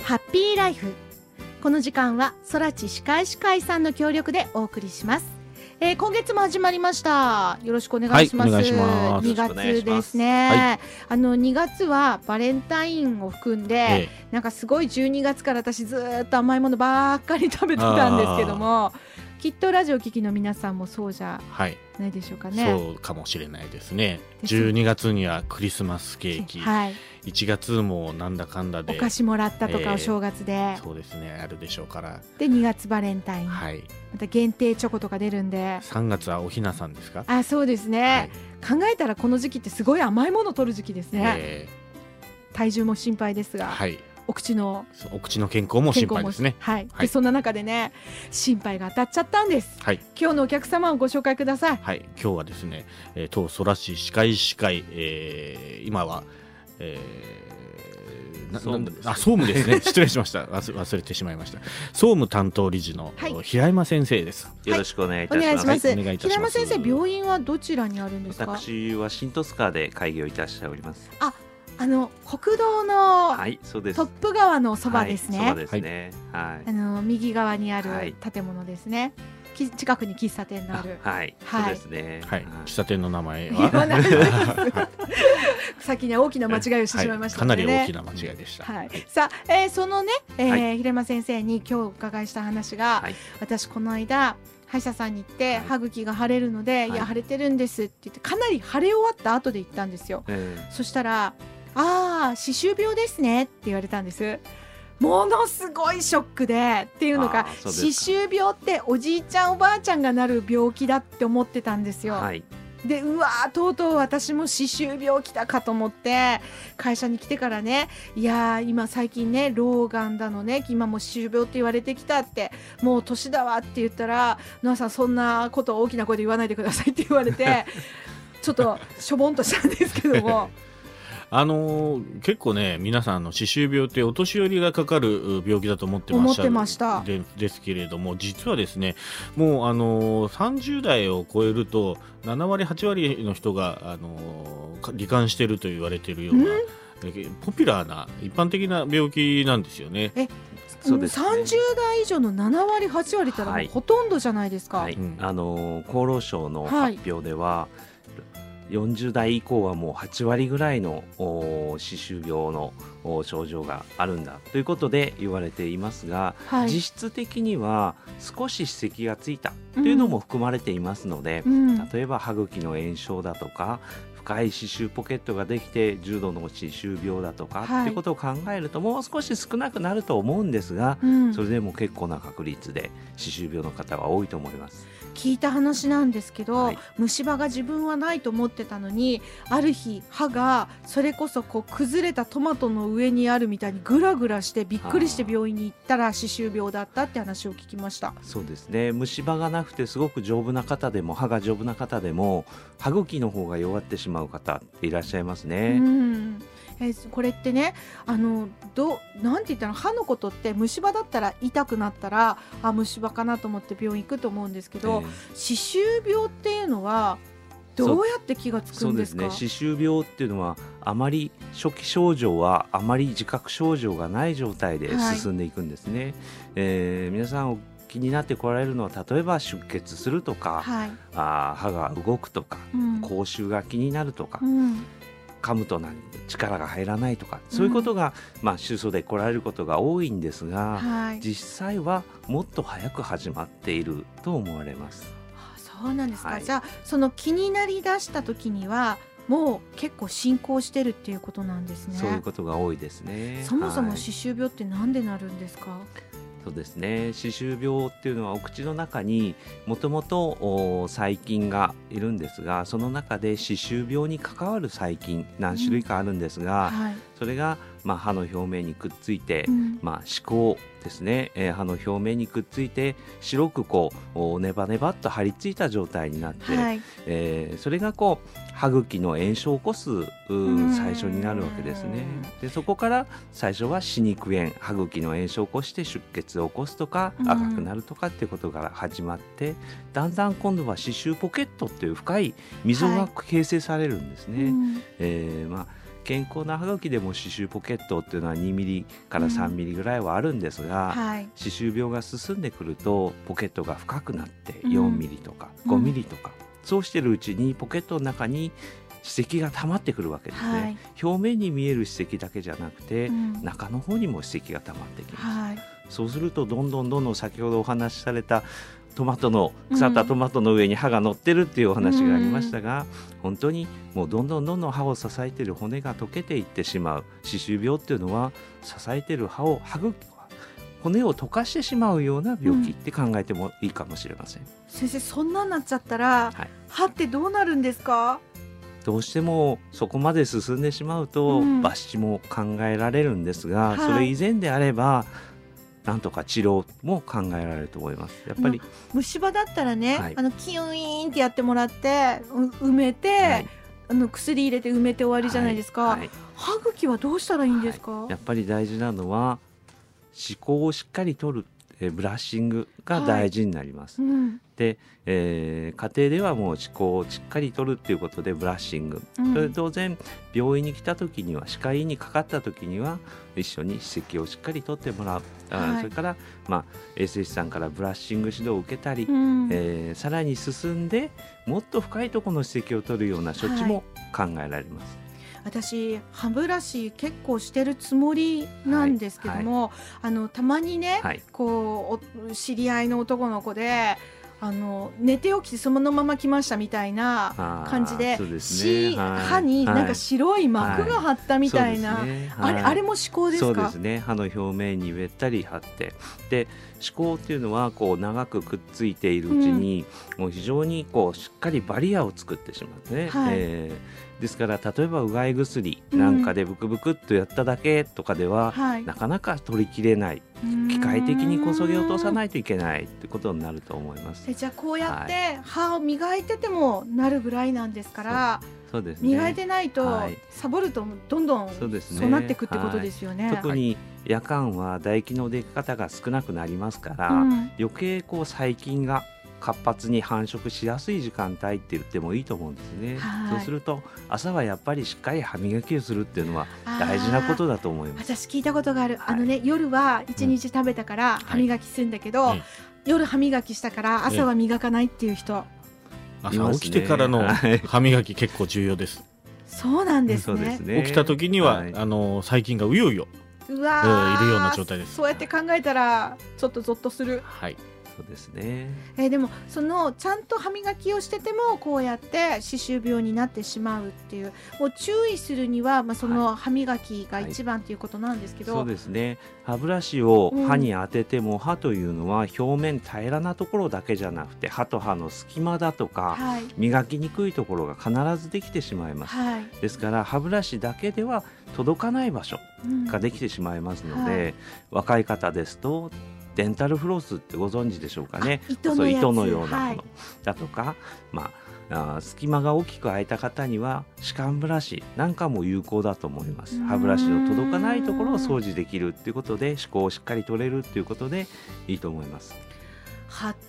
ハッピーライフ。この時間は空知歯科医師会さんの協力でお送りします。今月も始まりました。よろしくお願いします。 はい、お願いします。 2月ですね、はい、2月はバレンタインを含んで、なんかすごい12月から私ずっと甘いものばっかり食べてたんですけども、きっとラジオ聴きの皆さんもそうじゃないでしょうかね。 そうかもしれないですね。12月にはクリスマスケーキ、はい、1月もなんだかんだでお菓子もらったとか、お正月でそうですね、あるでしょうから。 で2月バレンタイン、 はい、 また限定チョコとか出るんで。 3月はおひなさんですか。 あ、そうですね、はい、考えたらこの時期ってすごい甘いものを取る時期ですね。体重も心配ですが、はい、お口の健康も心配ですね。 はい、でそんな中でね、心配が当たっちゃったんです。はい、今日のお客様をご紹介ください。 はい、今日はですね、当空市歯科医師会、今は、総務ですね。失礼しました。忘れてしまいました。総務担当理事の平山先生です。 よろしくお願いいたします。 平山先生、病院はどちらにあるんですか。 私は新十津川で開業いたしております。 国道のトップ川のそばですね。 そうですね。 右側にある建物ですね。近くに喫茶店のある。 はい、そうですね。 はい、喫茶店の名前は先に大きな間違いをしてしまいましたのでね。 かなり大きな間違いでした。 はい、さあ、そのね、平山先生に今日お伺いした話が、私この間歯医者さんに行って、歯茎が腫れるので、いや腫れてるんですって言って、かなり腫れ終わった後で行ったんですよ。そしたら、歯周病ですねって言われたんです。ものすごいショックで、っていうのが、歯周病っておじいちゃんおばあちゃんがなる病気だって思ってたんですよ。で、うわー、とうとう私も歯周病来たかと思って会社に来てからね、いやー、今最近ね、老眼だのね、今も歯周病って言われてきたって、もう年だわって言ったら、ノアさんそんなこと大きな声で言わないでくださいって言われてちょっとしょぼんとしたんですけども結構ね、皆さん歯周病ってお年寄りがかかる病気だと思ってましたですけれども、実はですね、もう30代を超えると7割8割の人が罹患していると言われているようなポピュラーな一般的な病気なんですよね。 そうですね、30代以上の7割8割ってのはほとんどじゃないですか。 厚労省の発表では、40代以降はもう8割ぐらいの歯周病の症状があるんだということで言われていますが、実質的には少し歯石がついたというのも含まれていますので、例えば歯茎の炎症だとか深い歯周ポケットができて重度の歯周病だとかってことを考えると、もう少し少なくなると思うんですが、それでも結構な確率で歯周病の方は多いと思います。 聞いた話なんですけど、虫歯が自分はないと思ってたのに、ある日歯がそれこそ崩れたトマトの上にあるみたいにグラグラしてびっくりして病院に行ったら歯周病だったって話を聞きました。 そうですね、虫歯がなくてすごく丈夫な方でも、歯が丈夫な方でも歯茎の方が弱ってしまう方っていらっしゃいますね。 これってね、なんて言ったら、歯のことって虫歯だったら痛くなったら虫歯かなと思って病院行くと思うんですけど、歯周病っていうのはどうやって気がつくんですか。 そうですね、歯周病っていうのはあまり初期症状はあまり自覚症状がない状態で進んでいくんですね。皆さん気になってこられるのは、例えば出血するとか、歯が動くとか、口臭が気になるとか、噛むと力が入らないとか、そういうことが、主訴で来られることが多いんですが、実際はもっと早く始まっていると思われます。 そうなんですか。じゃあその気になりだした時にはもう結構進行してるっていうことなんですね。 そういうことが多いですね。 そもそも歯周病ってなんでなるんですか。 そうですね、歯周病っていうのはお口の中にもともと細菌がいるんですが、その中で歯周病に関わる細菌何種類かあるんですが、それが歯の表面にくっついて、歯垢ですね、歯の表面にくっついて白くネバネバっと張り付いた状態になって、それが歯茎の炎症を起こす最初になるわけですね。でそこから最初は歯肉炎、歯茎の炎症を起こして出血を起こすとか赤くなるとかっていうことから始まって、だんだん今度は歯周ポケットっていう深い溝が形成されるんですね。 健康な歯茎でも歯周ポケットっていうのは2ミリから3ミリぐらいはあるんですが、歯周病が進んでくるとポケットが深くなって4ミリとか5ミリとか、そうしてるうちにポケットの中に歯石が溜まってくるわけですね。表面に見える歯石だけじゃなくて、中の方にも歯石が溜まってきます。そうするとどんどん先ほどお話しされた腐ったトマトの上に歯が乗ってるっていうお話がありましたが、本当にもうどんどん歯を支えている骨が溶けていってしまう。歯周病っていうのは支えている骨を溶かしてしまうような病気って考えてもいいかもしれません。 先生、そんなになっちゃったら、歯ってどうなるんですか？ どうしてもそこまで進んでしまうと、抜歯も考えられるんですが、それ以前であればなんとか治療も考えられると思います。やっぱり虫歯だったらね、キュイーンってやってもらって埋めて、薬入れて埋めて終わりじゃないですか。歯茎はどうしたらいいんですか？ やっぱり大事なのは歯垢をしっかり取る、ブラッシングが大事になります。で、家庭ではもう歯垢をしっかり取るっていうことでブラッシング、それ当然病院に来た時には、歯科医にかかった時には一緒に歯石をしっかり取ってもらう。それから、衛生士さんからブラッシング指導を受けたり、さらに進んでもっと深いところの歯石を取るような処置も考えられます。 私歯ブラシ結構してるつもりなんですけども、たまにね、こう知り合いの男の子で寝て起きてそのまま来ましたみたいな感じで、歯になんか白い膜が張ったみたいな、あれも歯垢ですか？ そうですね。歯の表面にべったり張って、で歯垢っていうのはこう長くくっついているうちに、もう非常にこうしっかりバリアを作ってしまうんですね。ですから例えばうがい薬なんかでブクブクっとやっただけとかでは、なかなか取りきれない、機械的にこそげ落とさないといけないってことになると思います。 じゃあこうやって歯を磨いててもなるぐらいなんですから、 そうですね、 磨いてないと、サボるとどんどんそうなっていくってことですよね。 特に夜間は唾液の出方が少なくなりますから、余計こう細菌が活発に繁殖しやすい時間帯って言ってもいいと思うんですね。そうすると朝はやっぱりしっかり歯磨きをするっていうのは大事なことだと思います。 私聞いたことがある。夜は1日食べたから歯磨きするんだけど、夜歯磨きしたから朝は磨かないっていう人、 朝起きてからの歯磨き結構重要です。 そうなんですね。 起きた時には細菌がうようよいるような状態です。 そうやって考えたらちょっとゾッとする。 そうですね。 でもちゃんと歯磨きをしててもこうやって歯周病になってしまうっていう、もう注意するには、その歯磨きが一番ということなんですけど、 そうですね。歯ブラシを歯に当てても、歯というのは表面平らなところだけじゃなくて歯と歯の隙間だとか、磨きにくいところが必ずできてしまいます。ですから歯ブラシだけでは届かない場所ができてしまいますので、若い方ですとデンタルフロスってご存知でしょうかね。糸のようなものだとか、隙間が大きく空いた方には歯間ブラシなんかも有効だと思います。歯ブラシの届かないところを掃除できるっていうことで、歯垢をしっかり取れるっていうことでいいと思います。 歯って、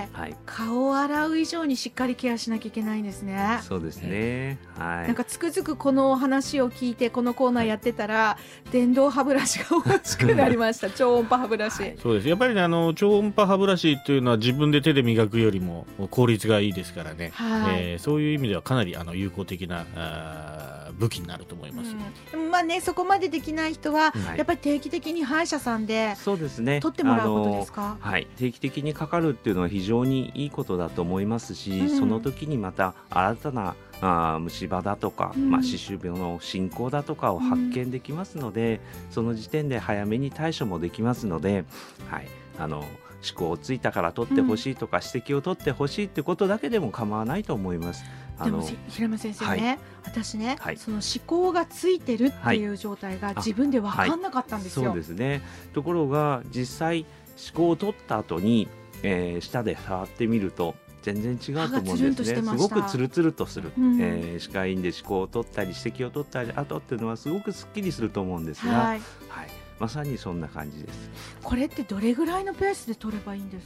顔を洗う以上にしっかりケアしなきゃいけないんですね。 そうですね。 なんかつくづくこの話を聞いてこのコーナーやってたら、電動歯ブラシが欲しくなりました。超音波歯ブラシ。 そうです。やっぱりね、超音波歯ブラシというのは自分で手で磨くよりも効率がいいですからね。そういう意味ではかなり有効的な武器になると思います。 そこまでできない人は、やっぱり定期的に歯医者さんで取ってもらうことですか？ 定期的にかかるっていうのは非常にいいことだと思いますし、その時にまた新たな虫歯だとか、歯周病の進行だとかを発見できますので、その時点で早めに対処もできますので、歯垢をついたから取ってほしいとか、歯石を取ってほしいってことだけでも構わないと思います。 でも平山先生ね、私ね、その歯垢がついてるっていう状態が自分で分かんなかったんですよ。 そうですね。ところが実際歯垢を取った後に、舌で触ってみると全然違うと思うんですね。すごくツルツルとする、歯科医院で歯垢を取ったり歯石を取ったり後っていうのはすごくすっきりすると思うんですが、まさにそんな感じです。 これってどれぐらいのペースで取ればいいんですか？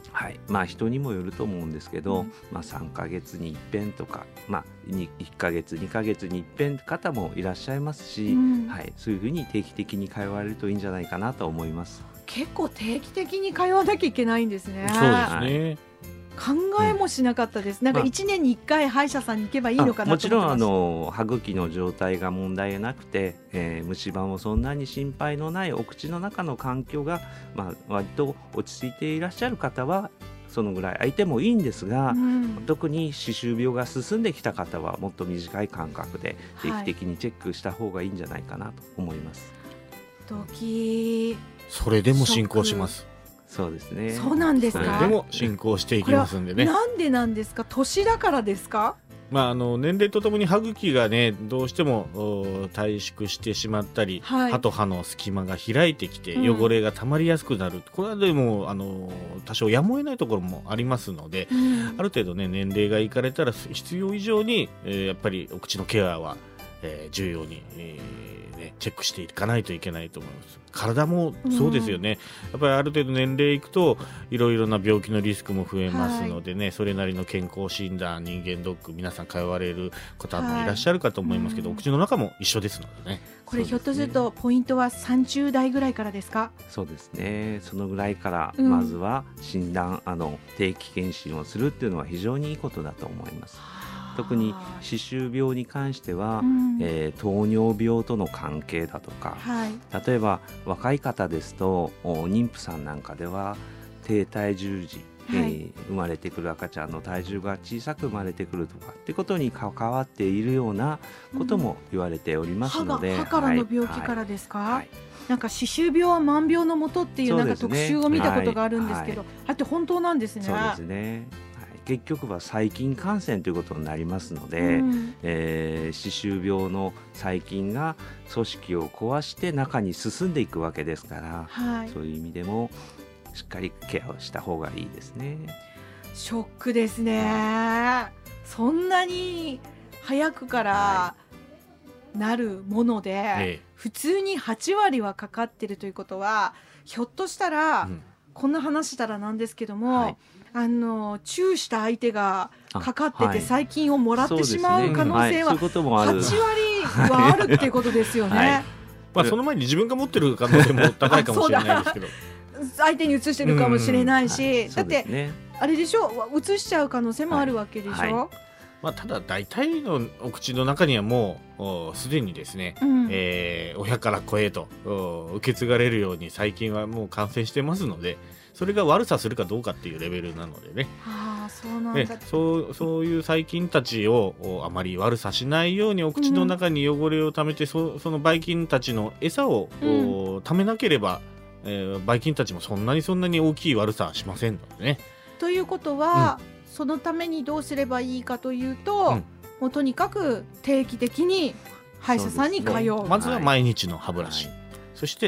はい、人にもよると思うんですけど、3ヶ月に一遍とか、1ヶ月2ヶ月に一遍方もいらっしゃいますし、はい、そういうふうに定期的に通われるといいんじゃないかなと思います。 結構定期的に通わなきゃいけないんですね。 そうですね。 考えもしなかったです。なんか1年に1回歯医者さんに行けばいいのかなと思ってました。 もちろん歯茎の状態が問題なくて、虫歯もそんなに心配のないお口の中の環境が、割と落ち着いていらっしゃる方はそのぐらい空いてもいいんですが、特に歯周病が進んできた方はもっと短い間隔で定期的にチェックした方がいいんじゃないかなと思います。 ドキー。 それでも進行します。 そうですね。 そうなんですか。 でも進行していきますんでね。 なんでなんですか。年だからですか。 年齢とともに歯茎がねどうしても退縮してしまったり、歯と歯の隙間が開いてきて汚れがたまりやすくなる、これはでも多少やむを得ないところもありますので、ある程度ね年齢がいかれたら必要以上に、やっぱりお口のケアは、重要に、チェックしていかないといけないと思います。体もそうですよね、やっぱりある程度年齢いくといろいろな病気のリスクも増えますのでね、それなりの健康診断、人間ドック、皆さん通われる方もいらっしゃるかと思いますけど、お口の中も一緒ですのでね。 これひょっとするとポイントは30代ぐらいからですか。 そうですね。そのぐらいからまずは診断、定期検診をするっていうのは非常にいいことだと思います。特に歯周病に関しては、糖尿病との関係だとか、例えば若い方ですと妊婦さんなんかでは低体重時、生まれてくる赤ちゃんの体重が小さく生まれてくるとかってことに関わっているようなことも言われておりますので、 歯からの病気からですか。なんか歯周病は万病のもとっていうなんか特集を見たことがあるんですけど、あれって本当なんですね。 そうですね。結局は細菌感染ということになりますので、歯周病の細菌が組織を壊して中に進んでいくわけですから、そういう意味でもしっかりケアをした方がいいですね。 ショックですね。そんなに早くからなるもので、普通に8割はかかってるということは、ひょっとしたら、こんな話したらなんですけども、チューした相手がかかってて細菌をもらってしまう可能性は8割はあるっていうことですよね。 その前に自分が持ってる可能性も高いかもしれないですけど相手に移してるかもしれないし、だってあれでしょ、移しちゃう可能性もあるわけでしょ。 ただ大体のお口の中にはもうすでにですね、親から子へと受け継がれるように細菌はもう感染してますので、それが悪さするかどうかっていうレベルなのでね。そういう細菌たちをあまり悪さしないようにお口の中に汚れをためて、そのばい菌たちの餌をためなければ、ばい菌たちもそんなに大きい悪さはしませんのでね。 ということは、そのためにどうすればいいかというと、もうとにかく定期的に歯医者さんに通う。 まずは毎日の歯ブラシ、そして、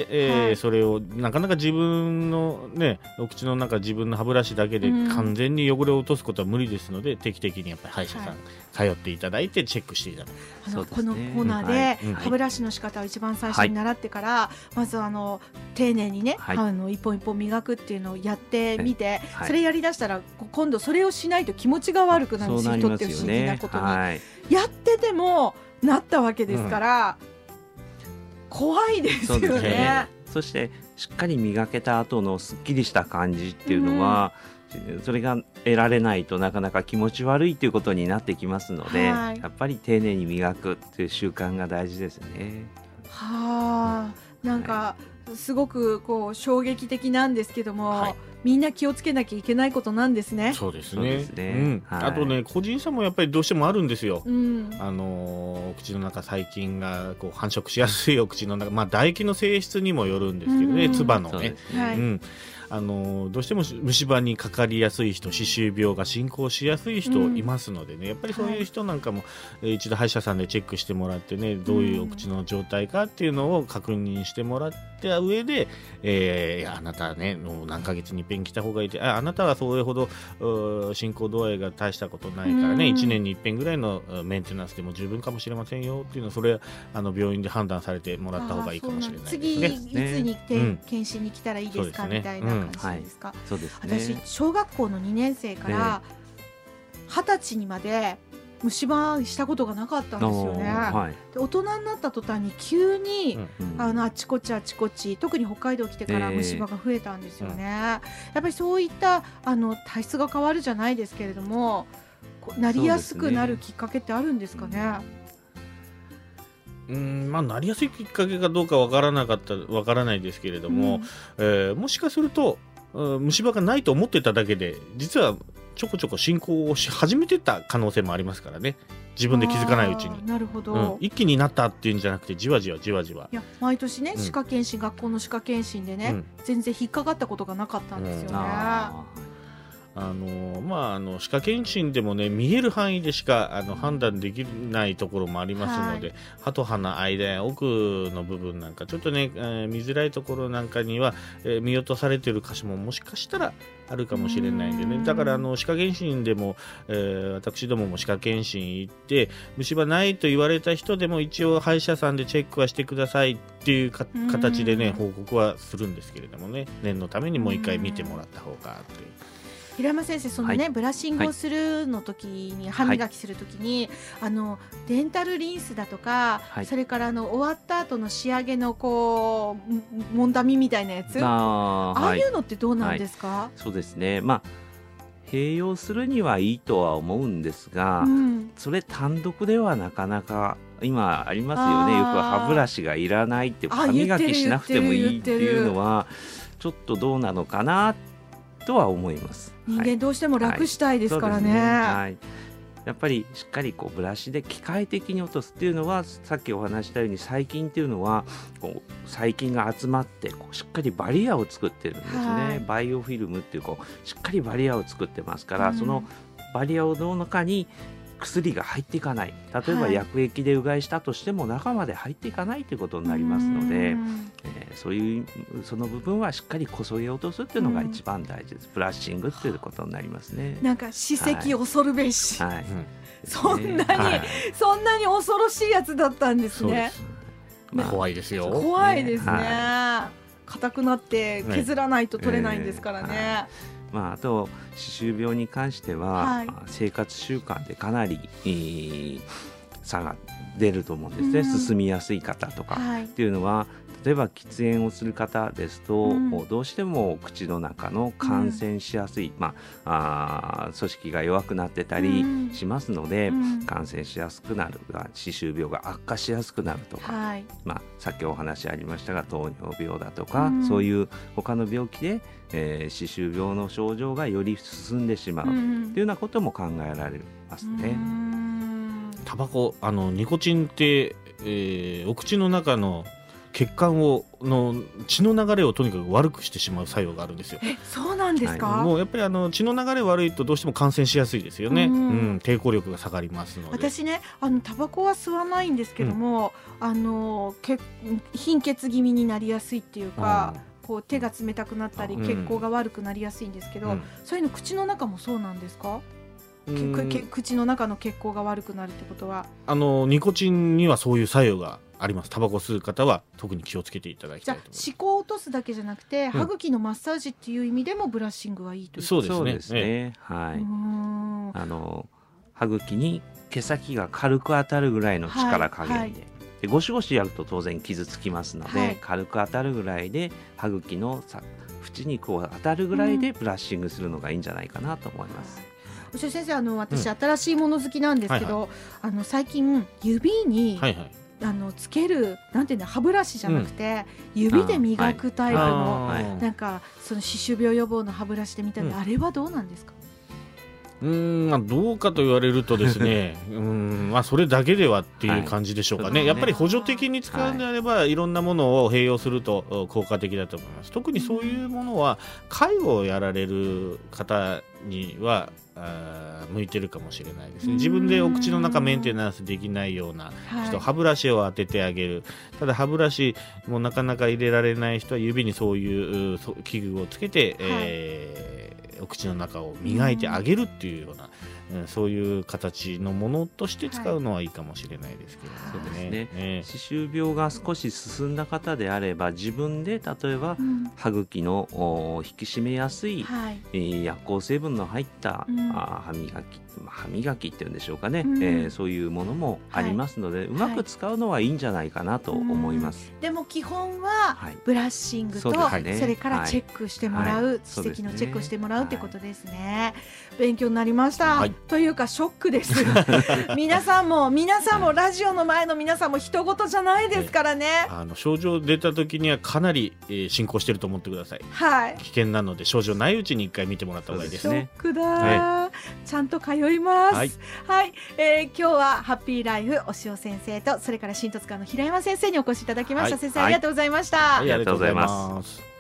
それをなかなか自分のねお口の中、自分の歯ブラシだけで完全に汚れを落とすことは無理ですので、定期的にやっぱり歯医者さん通っていただいてチェックしていただく。 このコーナーで、歯ブラシの仕方を一番最初に習ってから、まず丁寧にね、一本一本磨くっていうのをやってみて、それやりだしたら今度それをしないと気持ちが悪くなるし、人って不思議なことに、やっててもなったわけですから、怖いですよね。 そしてしっかり磨けた後のすっきりした感じっていうのは、それが得られないとなかなか気持ち悪いということになってきますので、やっぱり丁寧に磨くっていう習慣が大事ですね。 なんかすごく衝撃的なんですけども、みんな気をつけなきゃいけないことなんですね。 そうですね。あとね、個人差もやっぱりどうしてもあるんですよ。お口の中細菌が繁殖しやすいお口の中、唾液の性質にもよるんですけどね、唾のね。どうしても虫歯にかかりやすい人、歯周病が進行しやすい人いますのでね、やっぱりそういう人なんかも、一度歯医者さんでチェックしてもらってね、どういうお口の状態かっていうのを確認してもらった上で、あなたねもう何ヶ月に一遍来た方がいいって、あなたはそれほど進行度合いが大したことないからね、1年に一遍ぐらいのメンテナンスでも十分かもしれませんよっていうのを、それは病院で判断されてもらった方がいいかもしれないですね。 次いつに検診に来たらいいですかみたいな。 感じじゃないですか。 そうですね。 私小学校の2年生から20歳にまで虫歯したことがなかったんですよね。で大人になった途端に急に、あちこち特に北海道来てから虫歯が増えたんですよね。やっぱりそういった体質が変わるじゃないですけれども、なりやすくなるきっかけってあるんですかね。 なりやすいきっかけかどうかわからないですけれども、もしかすると虫歯がないと思ってただけで実はちょこちょこ進行をし始めてた可能性もありますからね。自分で気づかないうちに。 なるほど、 一気になったっていうんじゃなくてじわじわ。いや毎年ね、歯科検診、学校の歯科検診でね、全然引っかかったことがなかったんですよね。 歯科検診でもね、見える範囲でしか判断できないところもありますので、歯と歯の間、奥の部分なんかちょっとね、見づらいところなんかには、見落とされている箇所ももしかしたらあるかもしれないんでね。だから歯科検診でも、私どもも歯科検診行って虫歯ないと言われた人でも一応歯医者さんでチェックはしてくださいっていう形でね報告はするんですけれどもね、念のためにもう一回見てもらった方がという。 平山先生、そのね、ブラッシングをするの時に、歯磨きする時に、デンタルリンスだとか、それから終わった後の仕上げのこうもんだみみたいなやつ、ああいうのってどうなんですか？ そうですね、併用するにはいいとは思うんですが、それ単独ではなかなか今ありますよね。よく歯ブラシがいらないって、歯磨きしなくてもいいっていうのはちょっとどうなのかなとは思います。 人間どうしても楽したいですからね。 やっぱりしっかりブラシで機械的に落とすっていうのは、さっきお話したように細菌っていうのは細菌が集まってしっかりバリアを作ってるんですね。バイオフィルムっていうしっかりバリアを作ってますから、そのバリアの中に薬が入っていかない、例えば薬液でうがいしたとしても中まで入っていかないということになりますので、その部分はしっかりこそげ落とすっていうのが一番大事です。ブラッシングっていうことになりますね。 なんか歯石恐るべし、そんなに恐ろしいやつだったんですね。 怖いですよ。 怖いですね。硬くなって削らないと取れないんですからね。 あと歯周病に関しては、生活習慣でかなり差が出ると思うんですね。進みやすい方とかっていうのは、例えば喫煙をする方ですと、どうしても口の中の感染しやすい、組織が弱くなってたりしますので、感染しやすくなる、歯周病が悪化しやすくなるとか、さっきお話ありましたが糖尿病だとか、そういう他の病気で、歯周病の症状がより進んでしまうというようなことも考えられますね。 タバコ、ニコチンって、お口の中の血管の血の流れをとにかく悪くしてしまう作用があるんですよ。 そうなんですか？ もうやっぱり血の流れ悪いとどうしても感染しやすいですよね。抵抗力が下がりますので。 私ね、タバコは吸わないんですけども、貧血気味になりやすいっていうか、手が冷たくなったり血行が悪くなりやすいんですけど、そういうの口の中もそうなんですか？口の中の血行が悪くなるってことは、 ニコチンにはそういう作用があります。タバコ吸う方は特に気をつけていただきたいと思います。 じゃあ歯垢を落とすだけじゃなくて、歯茎のマッサージっていう意味でもブラッシングはいいということですね。 そうですね。歯茎に毛先が軽く当たるぐらいの力加減で、ゴシゴシやると当然傷つきますので、軽く当たるぐらいで歯茎の縁に当たるぐらいでブラッシングするのがいいんじゃないかなと思います。 牛尾先生、私新しいもの好きなんですけど、最近指に、つけるなんていうの、歯ブラシじゃなくて、指で磨くタイプの、なんかその歯周病予防の歯ブラシで見たんで、あれはどうなんですか？ どうかと言われるとですねそれだけではっていう感じでしょうかね。やっぱり補助的に使うんであれば、いろんなものを併用すると効果的だと思います。特にそういうものは介護をやられる方には向いてるかもしれないですね。自分でお口の中メンテナンスできないような人、歯ブラシを当ててあげる。ただ歯ブラシもなかなか入れられない人は指にそういう器具をつけて、お口の中を磨いてあげるっていうような、 そういう形のものとして使うのはいいかもしれないですけど、 そうですね。歯周病が少し進んだ方であれば自分で例えば、歯茎の引き締めやすい、薬効成分の入った、歯磨きっていうんでしょうかね、そういうものもありますので、うまく使うのはいいんじゃないかなと思います。 でも基本はブラッシングと、それからチェックしてもらう、歯石のチェックをしてもらうってことですね。勉強になりました、というかショックです皆さんもラジオの前の皆さんも人事じゃないですからね。 症状出た時にはかなり、進行してると思ってください。危険なので症状ないうちに一回見てもらった方がいいですね。 ショックだ、ちゃんと通います。今日はハッピーライフお塩先生と、それから新十津川の平山先生にお越しいただきました。先生、ありがとうございました。 ありがとうございます。